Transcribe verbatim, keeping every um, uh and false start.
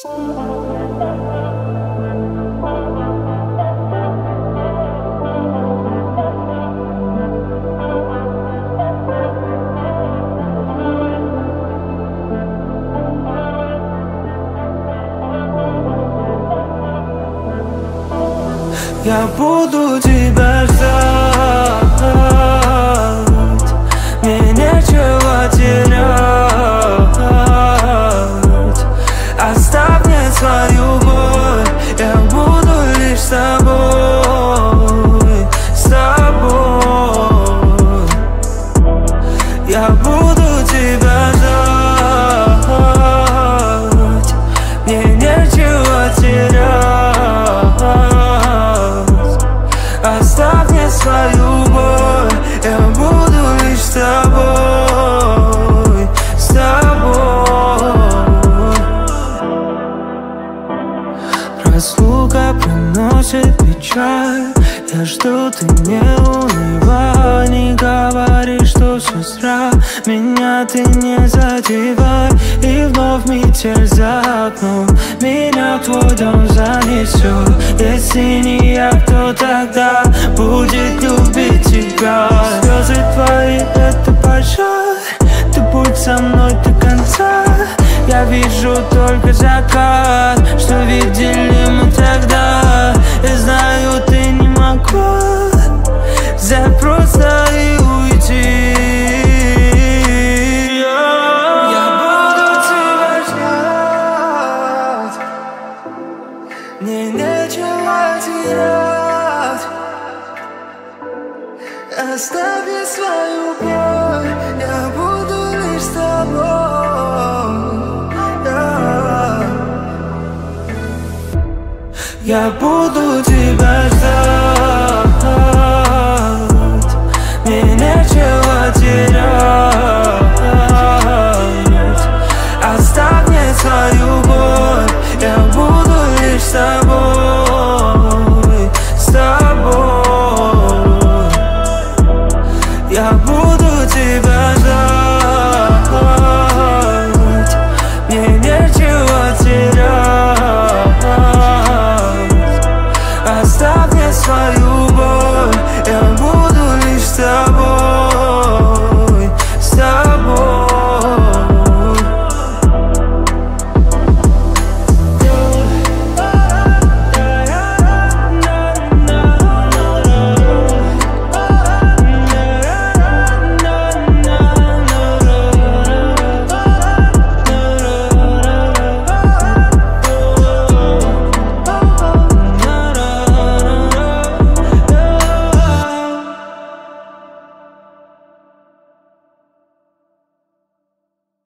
Я буду тебя ждать, мне нечего терять. Оставь мне свою боль, я буду лишь с тобой, с тобой. Я буду тебя ждать, мне нечего терять. Оставь мне свою боль, я буду лишь с тобой, с тобой. Разлука приносит печаль, я жду, ты не унывай. Не говори, что все зря, меня ты не задевай. И вновь метель за окном, меня в твой дом занесет. Если не я, кто тогда будет любить тебя? Слезы твои — это пожар, ты будь со мной до конца. Я вижу только закат, что видели мы тогда. Я знаю, ты не могла взять просто и уйти. Я буду тебя ждать, мне нечего терять. Оставь мне свою боль, я буду лишь с тобой. Я буду тебя